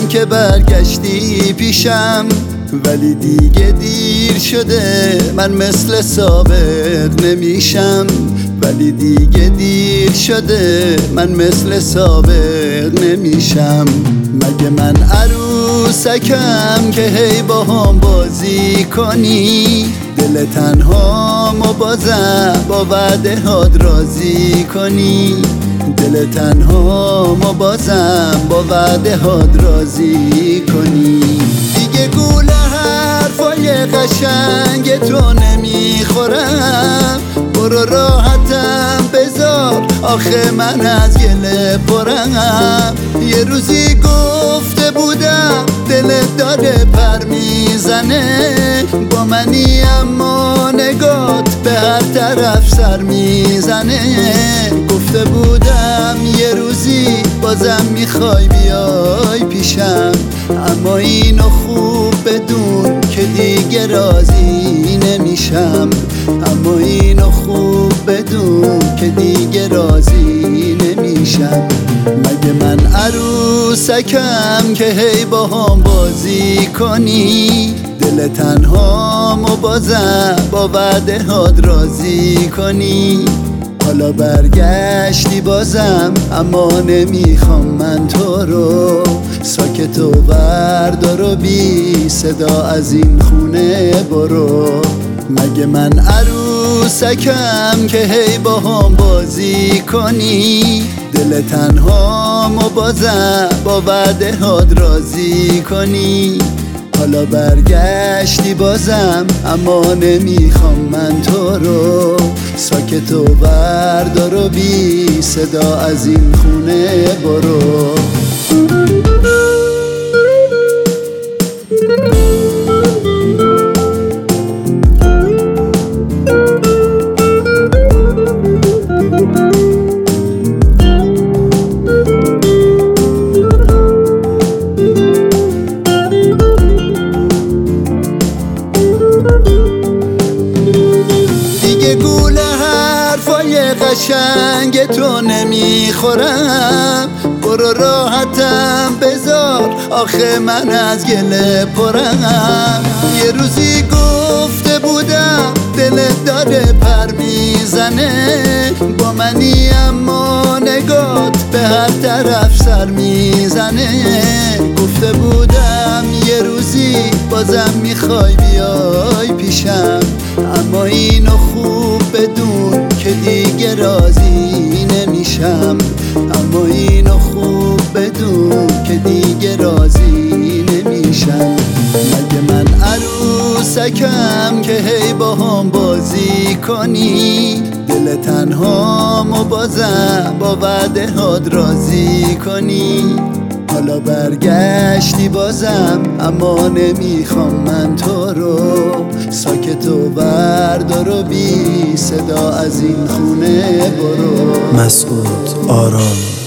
که برگشتی پیشم، ولی دیگه دیر شده، من مثل سابق نمیشم. ولی دیگه دیر شده، من مثل سابق نمیشم. مگه من عروسکم که هی با هم بازی کنی؟ دل تنهامو بازم با وعده هات راضی کنی؟ دل تنهامو بازم با وعده هات راضی کنی؟ دیگه گول حرفای قشنگ تو نمیخورم، برو راحتم بذار، آخه من از گله پرم. یه روزی گفته بودم دلت داره پر میزنه، با منی اما نگات به هر طرف سر میزنه. گفته بودم یه روزی بازم میخوای بیای پیشم، اما اینو خوب بدون که دیگه راضی نمیشم. اما اینو خوب بدون که دیگه راضی نمیشم. مگه من عروسکم که هی با هم بازی کنی؟ دل تنهامو بازم با وعده هات راضی کنی؟ حالا برگشتی بازم، اما نمیخوام من تو رو. ساکت و بردار و بی صدا از این خونه برو. مگه من عروسکم که هی با هم بازی کنی؟ دل تنهامو بازم با وعده هات راضی کنی؟ حالا برگشتی بازم، اما نمیخوام من تو رو. ساکت و بردار و بی صدا از این خونه برو. گول حرفای قشنگ تو نمیخورم، برو راحتم بذار، آخه من از گله پرم. یه روزی گفته بودم دلت داره پر میزنه، با منی اما نگات به هر طرف سر میزنه. گفته بودم یه روزی بازم میخوای بیای پیشم، اما اینو خوب بدون که دیگه راضی نمیشم. اما اینو خوب بدون که دیگه راضی نمیشم. مگه من عروسکم که هی با هم بازی کنی؟ دل تنهامو بازم با وعده هات راضی کنی؟ حالا برگشتی بازم، اما نمیخوام من تو رو. ساکت و بردار و بی صدا از این خونه برو. مسعود آرامی.